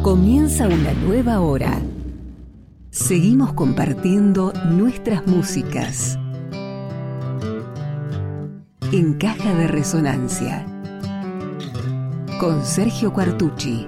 Comienza una nueva hora. Seguimos compartiendo nuestras músicas. En Caja de Resonancia. Con Sergio Quartucci.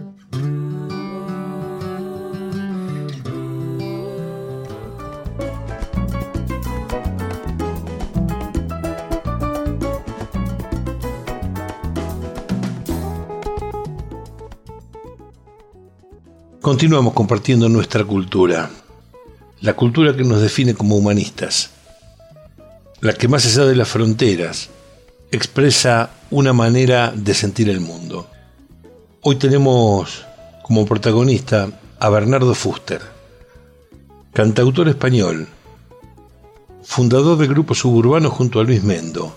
Continuamos compartiendo nuestra cultura, la cultura que nos define como humanistas, la que más allá de las fronteras expresa una manera de sentir el mundo. Hoy tenemos como protagonista a Bernardo Fuster, cantautor español, fundador del grupo Suburbano junto a Luis Mendo.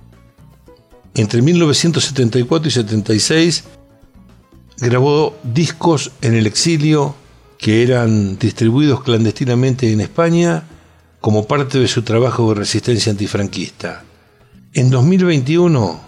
Entre 1974 y 76 grabó discos en el exilio que eran distribuidos clandestinamente en España como parte de su trabajo de resistencia antifranquista. En 2021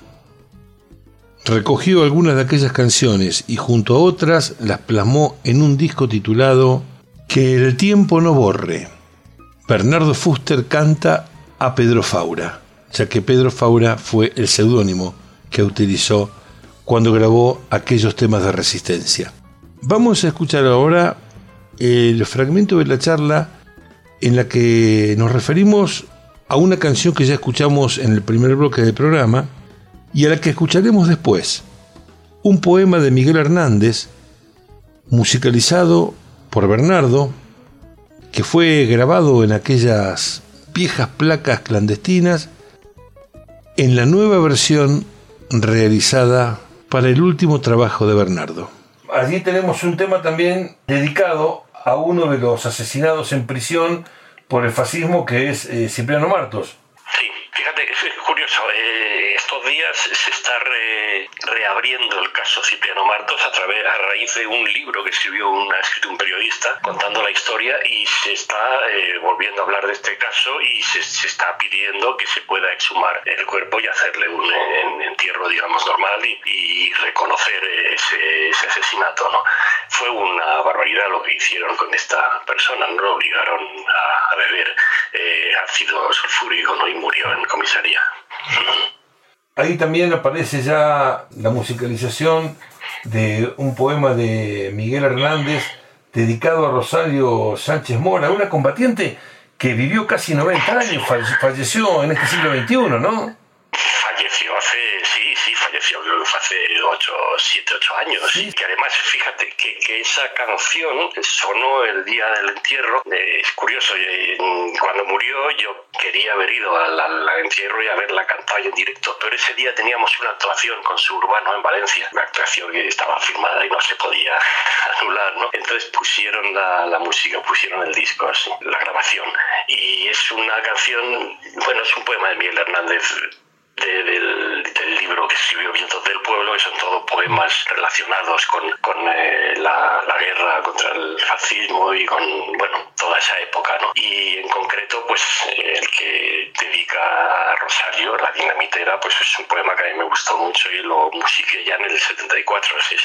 recogió algunas de aquellas canciones y junto a otras las plasmó en un disco titulado Que el tiempo no borre. Bernardo Fuster canta a Pedro Faura, ya que Pedro Faura fue el seudónimo que utilizó cuando grabó aquellos temas de resistencia. Vamos a escuchar ahora el fragmento de la charla en la que nos referimos a una canción que ya escuchamos en el primer bloque del programa y a la que escucharemos después. Un poema de Miguel Hernández, musicalizado por Bernardo, que fue grabado en aquellas viejas placas clandestinas en la nueva versión realizada para el último trabajo de Bernardo. Allí tenemos un tema también dedicado a uno de los asesinados en prisión por el fascismo, que es Cipriano Martos. Sí, fíjate, es curioso, estos días se está reabriendo el caso Cipriano Martos a raíz de un libro que escribió un periodista contando la historia, y se está volviendo a hablar de este caso y se está pidiendo que se pueda exhumar el cuerpo y hacerle un entierro, digamos, normal y reconocer ese asesinato, ¿no? Fue una barbaridad lo que hicieron con esta persona, ¿no? Lo obligaron a beber ácido sulfúrico, ¿no? Y murió en comisaría. Ahí también aparece ya la musicalización de un poema de Miguel Hernández dedicado a Rosario Sánchez Mora, una combatiente que vivió casi 90 años, falleció en este siglo XXI, ¿no? Falleció hace 7-8 años. Sí. Que además, fíjate que esa canción sonó el día del entierro. Es curioso, cuando murió yo quería haber ido al entierro y haberla cantado en directo, pero ese día teníamos una actuación con Suburbano en Valencia, una actuación que estaba firmada y no se podía anular, ¿no? Entonces pusieron la música, pusieron el disco, así, la grabación, y es una canción, bueno, es un poema de Miguel Hernández, del libro que escribió Vientos del Pueblo, que son todos poemas relacionados con la guerra contra el fascismo y con, bueno, toda esa época, ¿no? Y en concreto, pues el que dedica a Rosario, La Dinamitera, pues es un poema que a mí me gustó mucho y lo musiqué ya en el 74, sí.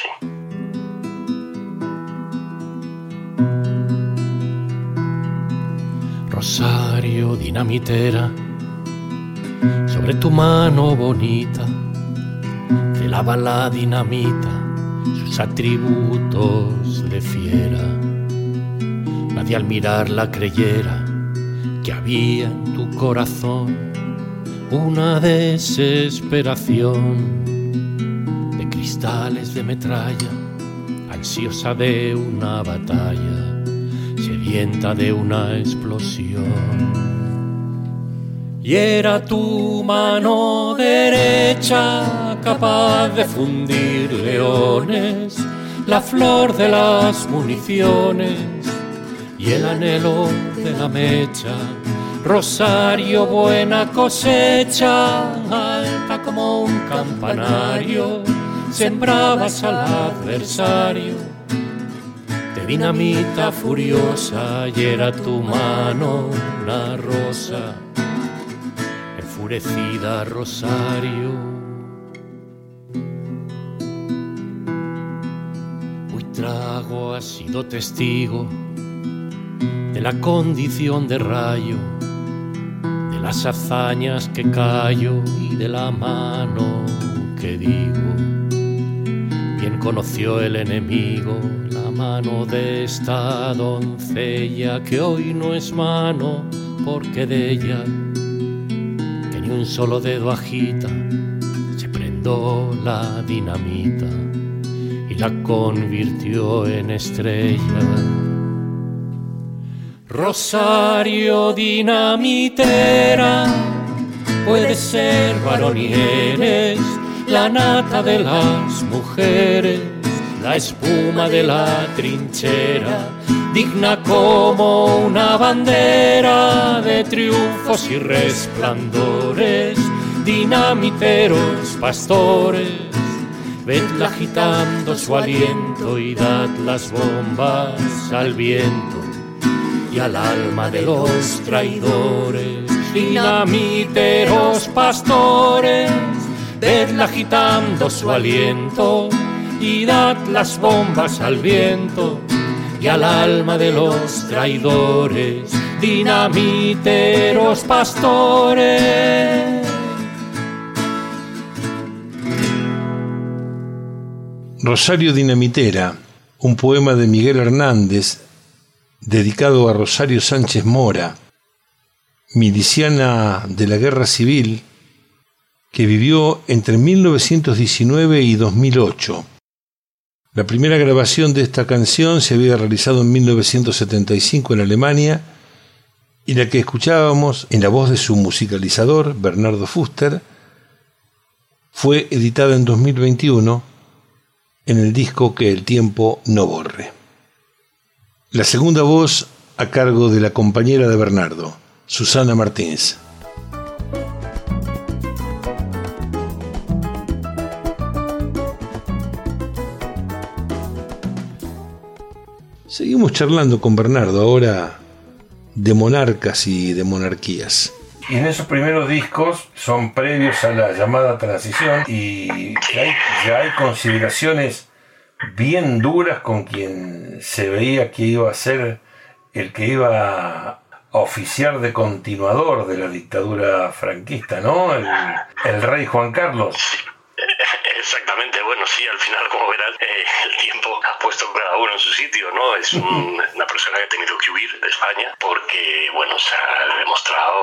Rosario, dinamitera, sobre tu mano bonita velaba la dinamita, sus atributos de fiera. Nadie al mirarla creyera que había en tu corazón una desesperación de cristales de metralla, ansiosa de una batalla, sedienta de una explosión. Y era tu mano derecha capaz de fundir leones, la flor de las municiones y el anhelo de la mecha. Rosario, buena cosecha, alta como un campanario, sembrabas al adversario de dinamita furiosa, y era tu mano una rosa enfurecida, Rosario. Hoy trago fuego ha sido testigo de la condición de rayo, de las hazañas que callo y de la mano que digo. Bien conoció el enemigo la mano de esta doncella, que hoy no es mano porque de ella, que ni un solo dedo agita, se prendó la dinamita y la convirtió en estrella. Rosario dinamitera, puedes ser varón y eres la nata de las mujeres, la espuma de la trinchera, digna como una bandera de triunfos y resplandores. Dinamiteros, pastores, vedla agitando su aliento y dad las bombas al viento y al alma de los traidores. Dinamiteros, pastores, vedla agitando su aliento y dad las bombas al viento y al alma de los traidores. Dinamiteros, pastores. Rosario Dinamitera, un poema de Miguel Hernández dedicado a Rosario Sánchez Mora, miliciana de la Guerra Civil, que vivió entre 1919 y 2008. La primera grabación de esta canción se había realizado en 1975 en Alemania, y la que escuchábamos en la voz de su musicalizador, Bernardo Fuster, fue editada en 2021 en el disco Que el tiempo no borre. La segunda voz a cargo de la compañera de Bernardo, Susana Martínez. Seguimos charlando con Bernardo ahora de monarcas y de monarquías. Y en esos primeros discos son previos a la llamada transición y ya hay consideraciones bien duras con quien se veía que iba a ser el que iba a oficiar de continuador de la dictadura franquista, ¿no? El rey Juan Carlos. Exactamente, bueno, sí, al final, como verán, el tiempo ha puesto cada uno en su sitio, ¿no? Es una persona que ha tenido que huir de España porque, bueno, se ha demostrado,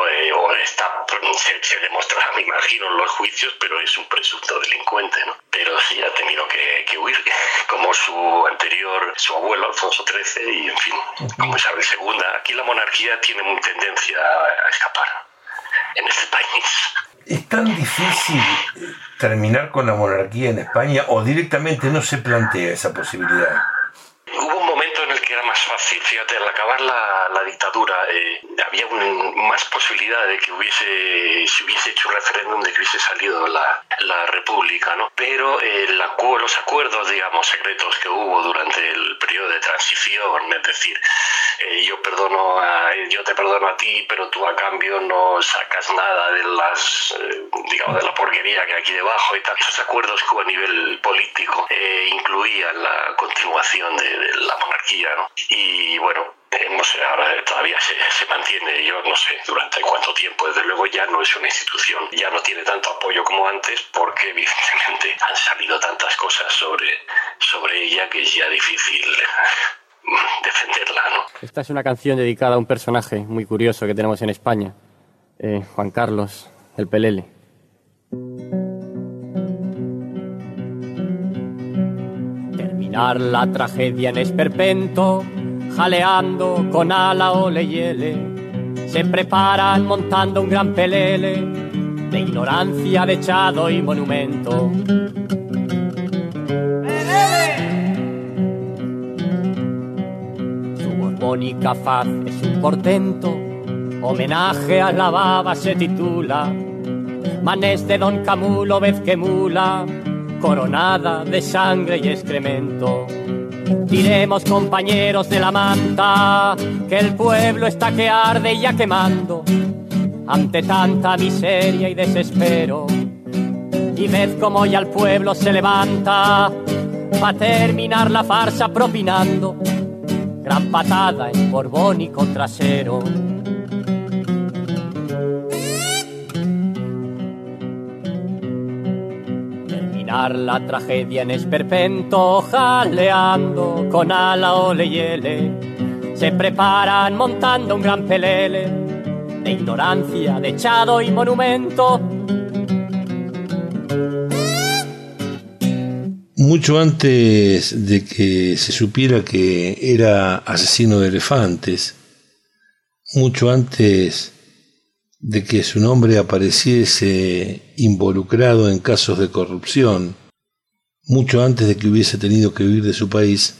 se demostrará, me imagino, en los juicios, pero es un presunto delincuente, ¿no? Pero sí ha tenido que huir, como su abuelo, Alfonso XIII, y, en fin, como Isabel II. Aquí la monarquía tiene muy tendencia a escapar en este país. ¿Es tan difícil terminar con la monarquía en España o directamente no se plantea esa posibilidad? Hubo un momento en el que era más fácil, fíjate, al acabar la dictadura había más posibilidad de que se hubiese hecho un referéndum, de que hubiese salido la república, ¿no? Pero los acuerdos, digamos, secretos que hubo durante el periodo de transición, es decir, yo te perdono a ti, pero tú a cambio no sacas nada de de la porquería que hay aquí debajo y tal. Esos acuerdos que hubo a nivel político incluían la continuación de la monarquía, ¿no? Y bueno, ahora todavía se mantiene, yo no sé durante cuánto tiempo. Desde luego ya no es una institución, ya no tiene tanto apoyo como antes, porque evidentemente han salido tantas cosas sobre ella que es ya difícil defenderla, ¿no? Esta es una canción dedicada a un personaje muy curioso que tenemos en España, Juan Carlos, el Pelele. Terminar la tragedia en esperpento, jaleando con ala ole y ele, se preparan montando un gran pelele de ignorancia, dechado y monumento. Mónica Faz es un portento, homenaje a la baba se titula, manés de Don Camulo, vez que mula, coronada de sangre y excremento. Tiremos, compañeros de la manta, que el pueblo está que arde y ya quemando, ante tanta miseria y desespero. Y ved cómo ya el pueblo se levanta, pa' terminar la farsa propinando gran patada en borbónico trasero. Terminar la tragedia en esperpento, jaleando con ala ole y ele. Se preparan montando un gran pelele de ignorancia, de echado y monumento. Mucho antes de que se supiera que era asesino de elefantes, mucho antes de que su nombre apareciese involucrado en casos de corrupción, mucho antes de que hubiese tenido que huir de su país,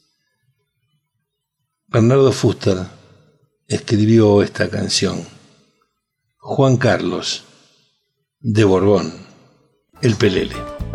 Bernardo Fuster escribió esta canción. Juan Carlos de Borbón, el Pelele.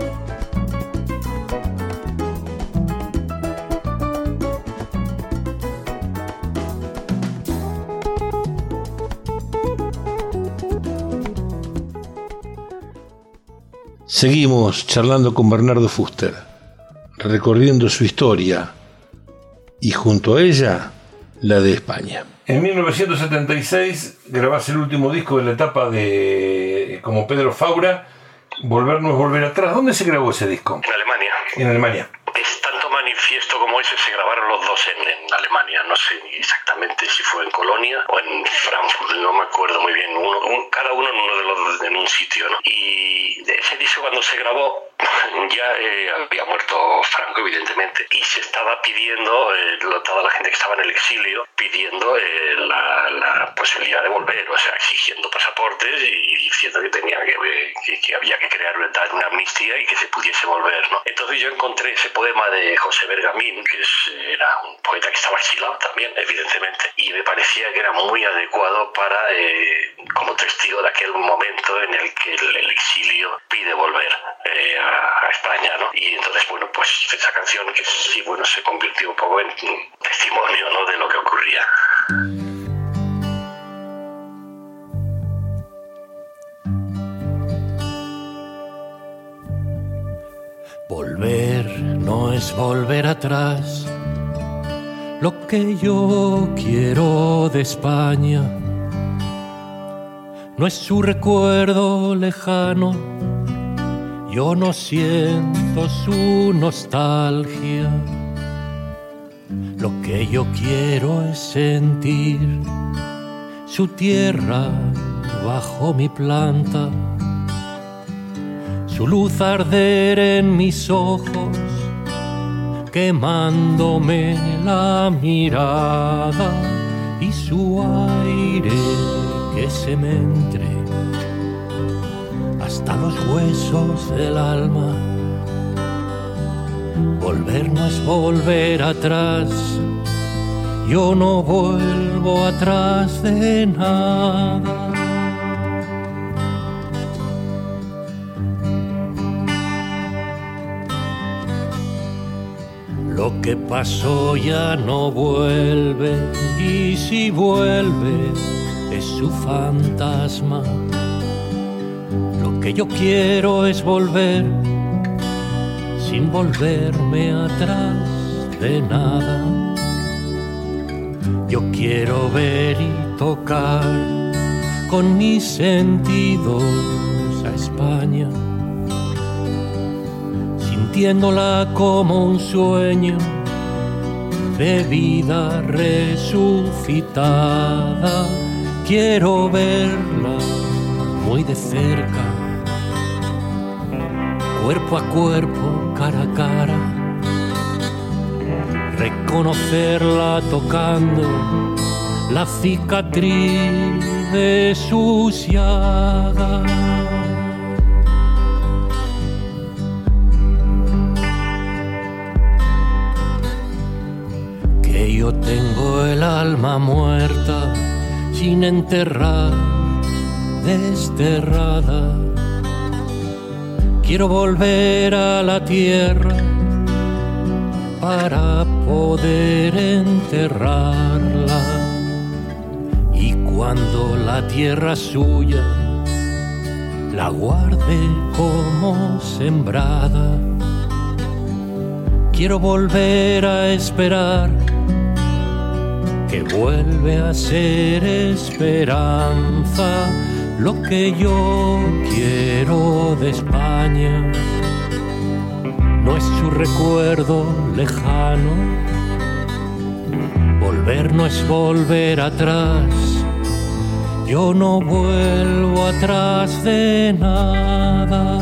Seguimos charlando con Bernardo Fuster, recorriendo su historia y junto a ella la de España. En 1976 grabás el último disco de la etapa de como Pedro Faura, Volver no es volver atrás. ¿Dónde se grabó ese disco? En Alemania. En Alemania. Es tanto manifiesto como ese, se grabaron los dos en Alemania. No sé exactamente si fue en Colonia o en Frankfurt, no me acuerdo muy bien. Cada uno en un sitio, ¿no? Y de ese disco, cuando se grabó, ya había muerto Franco, evidentemente, y se estaba pidiendo, toda la gente que estaba en el exilio, pidiendo la posibilidad de volver, o sea, exigiendo pasaportes y diciendo que había que crear una amnistía y que se pudiese volver, ¿no? Entonces yo encontré ese poema de José Bergamín, que era un poeta que estaba exilado también, evidentemente, y me parecía que era muy adecuado para como testigo de aquel momento en el que el exilio pide volver a España, ¿no? Y entonces, bueno, pues esa canción que sí, bueno, se convirtió un poco en testimonio, ¿no?, de lo que ocurría. Volver no es volver atrás. Lo que yo quiero de España no es su recuerdo lejano. Yo no siento su nostalgia. Lo que yo quiero es sentir su tierra bajo mi planta, su luz arder en mis ojos, quemándome la mirada, y su aire que se me entre hasta los huesos del alma. Volver no es volver atrás. Yo no vuelvo atrás de nada. Lo que pasó ya no vuelve, y si vuelve es su fantasma. Lo que yo quiero es volver sin volverme atrás de nada. Yo quiero ver y tocar con mis sentidos a España, sintiéndola como un sueño de vida resucitada. Quiero verla muy de cerca, cuerpo a cuerpo, cara a cara, reconocerla tocando la cicatriz de sus llagas. Que yo tengo el alma muerta, sin enterrar, desterrada. Quiero volver a la tierra para poder enterrarla. Y cuando la tierra suya la guarde como sembrada, quiero volver a esperar, que vuelve a ser esperanza lo que yo quiero de España. No es su recuerdo lejano, volver no es volver atrás. Yo no vuelvo atrás de nada.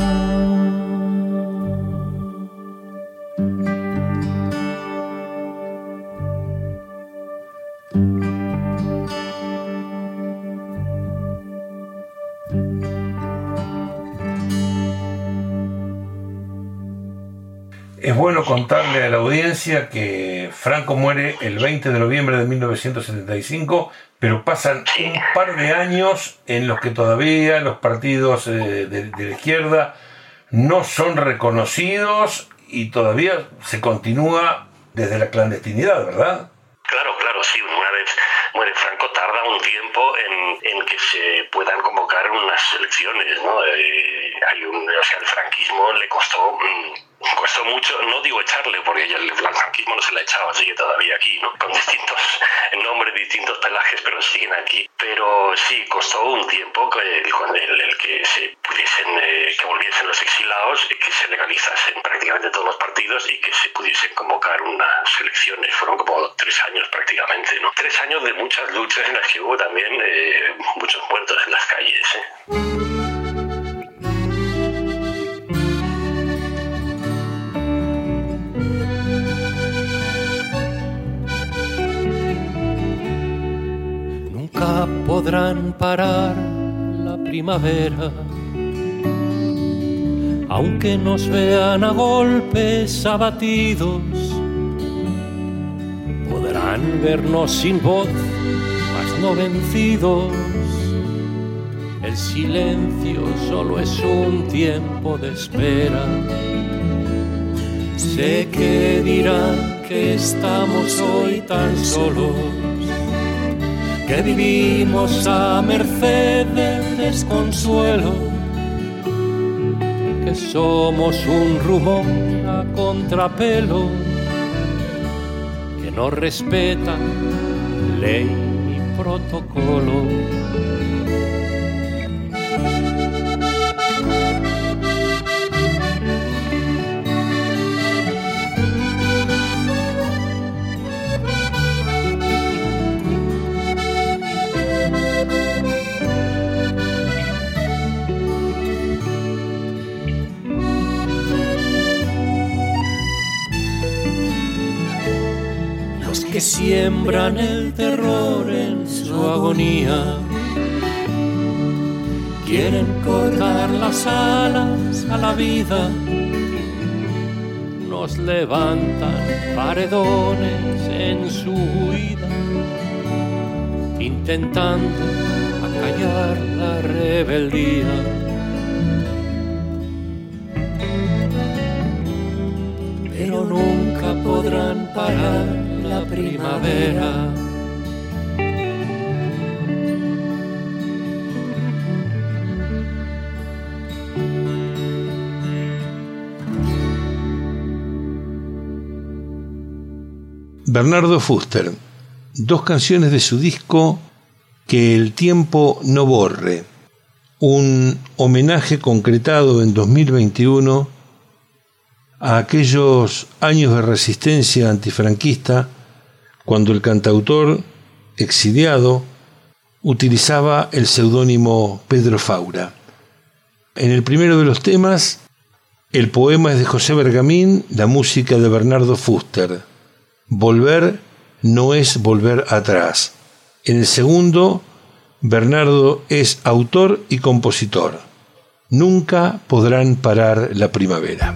Es bueno contarle a la audiencia que Franco muere el 20 de noviembre de 1975, pero pasan un par de años en los que todavía los partidos de la izquierda no son reconocidos y todavía se continúa desde la clandestinidad, ¿verdad? Claro, sí. Una vez muere Franco tarda un tiempo en que se puedan convocar unas elecciones, ¿no? El franquismo le costó mucho, no digo echarle, porque el franquismo no se le ha echado, sigue todavía aquí, ¿no? Con distintos nombres, distintos pelajes, pero siguen aquí. Pero sí, costó un tiempo el que se pudiesen, que volviesen los exilados, que se legalizasen prácticamente todos los partidos y que se pudiesen convocar unas elecciones. Fueron como 3 años prácticamente, ¿no? 3 años de muchas luchas en las que hubo también muchos muertos en las calles, Nunca podrán parar la primavera, aunque nos vean a golpes abatidos. Podrán vernos sin voz, mas no vencidos. El silencio solo es un tiempo de espera. Sé que dirán que estamos hoy tan solos, que vivimos a merced del desconsuelo, que somos un rumor a contrapelo, que no respeta ley ni protocolo. Que siembran el terror en su agonía, quieren cortar las alas a la vida, nos levantan paredones en su huida, intentando acallar la rebeldía. Pero nunca podrán parar la primavera. Bernardo Fuster, 2 canciones de su disco Que el tiempo no borre, un homenaje concretado en 2021 a aquellos años de resistencia antifranquista, cuando el cantautor exiliado utilizaba el seudónimo Pedro Faura. En el primero de los temas, el poema es de José Bergamín, la música de Bernardo Fuster. Volver no es volver atrás. En el segundo, Bernardo es autor y compositor. Nunca podrán parar la primavera.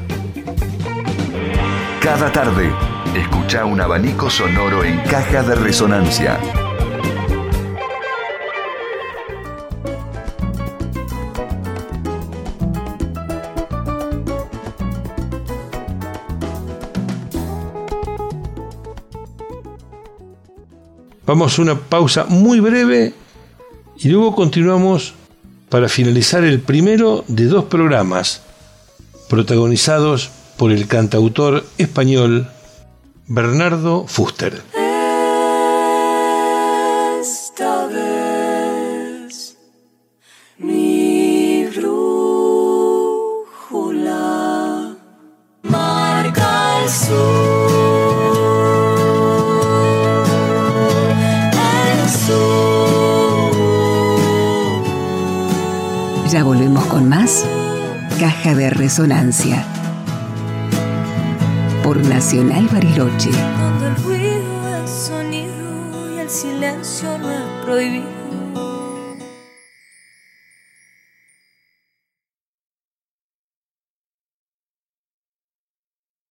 Cada tarde, escucha un abanico sonoro en Caja de Resonancia. Vamos a una pausa muy breve y luego continuamos para finalizar el primero de 2 programas protagonizados por el cantautor español Bernardo Fuster. Esta vez mi brújula marca el sur. Ya volvemos con más Caja de Resonancia por Nacional Bariloche. Donde el ruido es sonido y el silencio no es prohibido.